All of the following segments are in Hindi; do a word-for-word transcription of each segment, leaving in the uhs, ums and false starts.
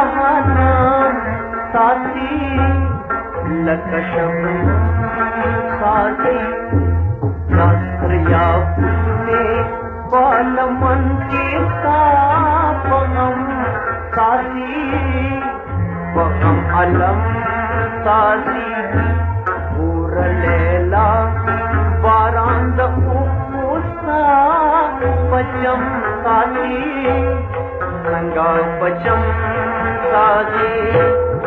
बहाना साथी लकशम साथी शास्त्र या उसने बालमन के सापगम साथी बगम अलम साथी पूर लैला बारांद उसा पचम साथी संगा पचम साथी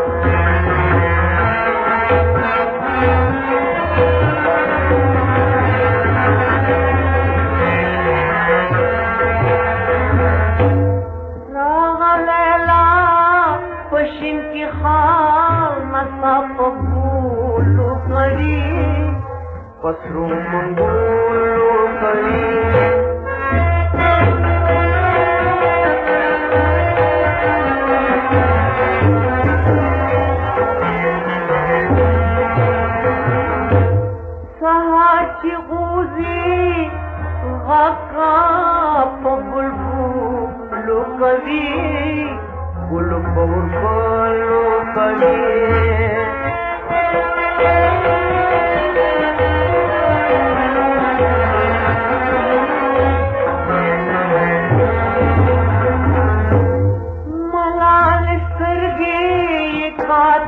पश्चिम की खाल नसा पबूलो करी पसरू मंगोलो करी सहाची गुजी गका पबुलबुलो करी बुल बुलो करी मलाल सरगे खात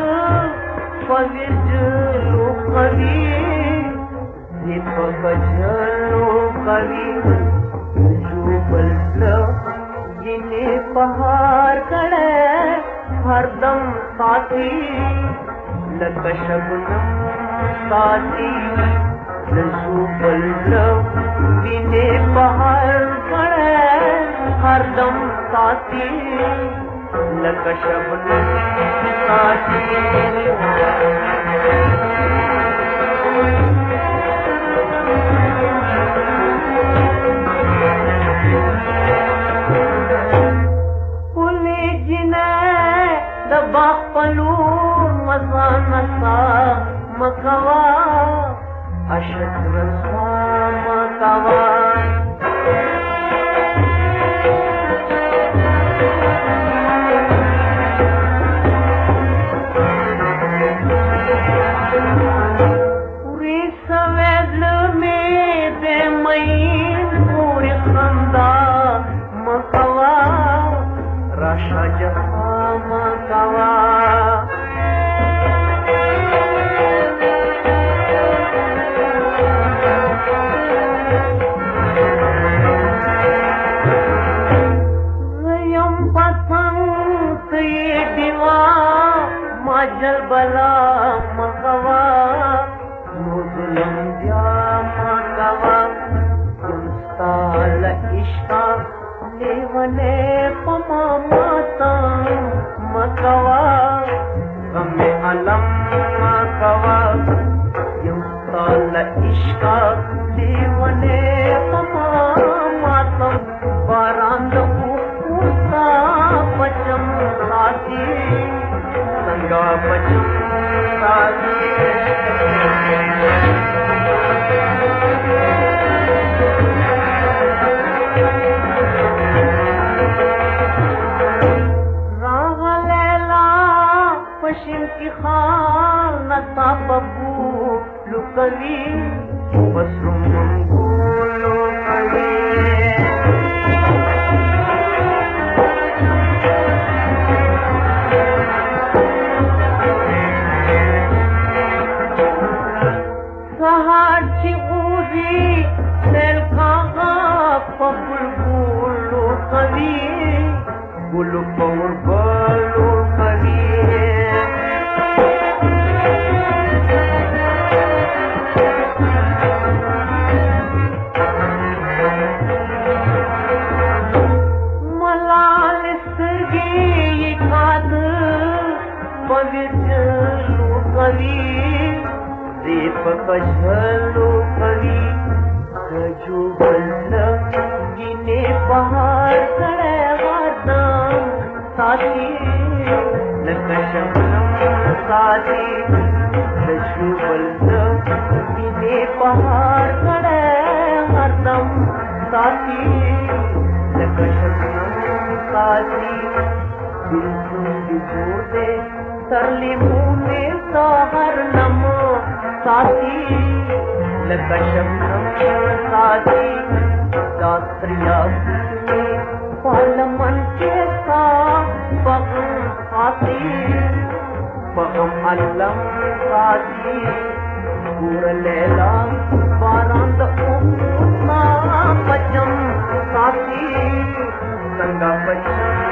पविजलो करी दीपक जलो करी जुबल जिन्हें पहाड़ कड़े हरदम साथी लकशबनम साथी लजूबल जिन्हें पहाड़ कड़े हरदम साथी लकशबनम साथी बापलू मजा नसा मकवा अशत्र मकवा पूरी सवेद में दे मईन पूरी खंदा मकवा राशा जहा मकवा रयम पसंद ये दीवा मजल बला मकवा मुदलम जा मकवा कुंस्ताल इश्का लेवने पमा माता मकवा गमे अलम मकवा युक्ताल इश्का लेवने पमा माता बारांद उसा पचम साथी संगा पचम साथी पश्चिम की खाल नसा बबू लुकली बसरू मंगोलो कली सहाची ऊजी सेल खागा पबुलबुलो कली बुल बुलो कली दीपक झलो करी जुबल जिन्हें पहाड़ कड़े वादम साथी लकशबनम साथी जुबल जिन्हें पहाड़ कड़े हरदम साथी लकशबनम साथी छोड़ दे सरली मुंह में सहर नम साथी लकशम साथी शास्त्रिया पालमन के साथ पगम साथी पगम अलम साथी पूर लैला बारांद उतना पचम साथी संगा पचम